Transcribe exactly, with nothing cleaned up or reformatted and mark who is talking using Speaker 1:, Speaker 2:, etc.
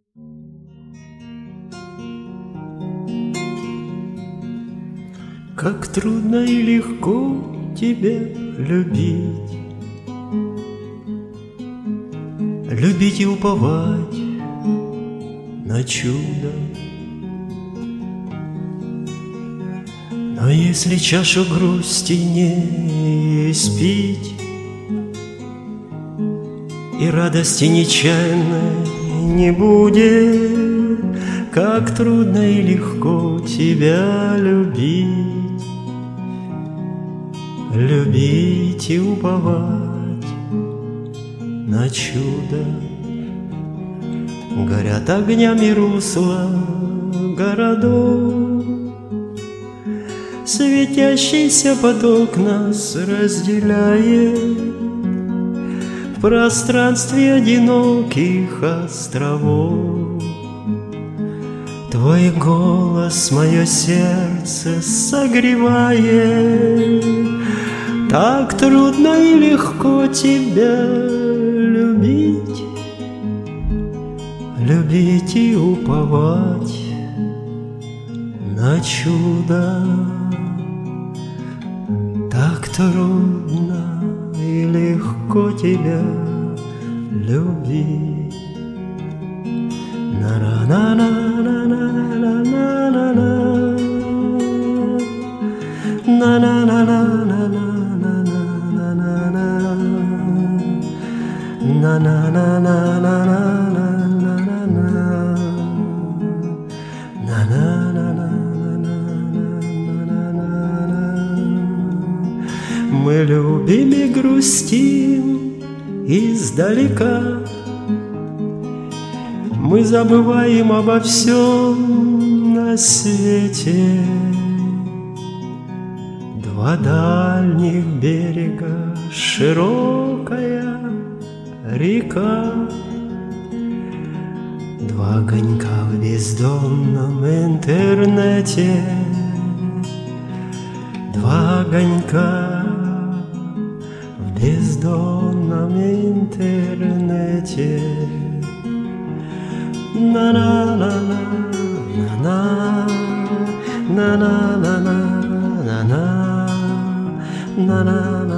Speaker 1: Как трудно и легко тебя любить, любить и уповать на чудо. Но если чашу грусти не испить, и радости нечаянной не будет, как трудно и легко тебя любить, любить и уповать на чудо. Горят огнями русла городов, светящийся поток нас разделяет в пространстве одиноких островов. Твой голос мое сердце согревает, так трудно и легко тебя любить, любить и уповать на чудо. Так трудно и легко тебя любить. На-на-на-на-на-на-на-на-на, на-на-на-на-на-на-на-на, на-на-на-на-на-на-на-на. Мы любим и грустим издалека, мы забываем обо всем на свете. Два дальних берега, широкая река, два огонька в бездонном интернете, два огонька в бездонном интернете. На-на-на-на-на-на, на-на-на-на-на-на, на-на.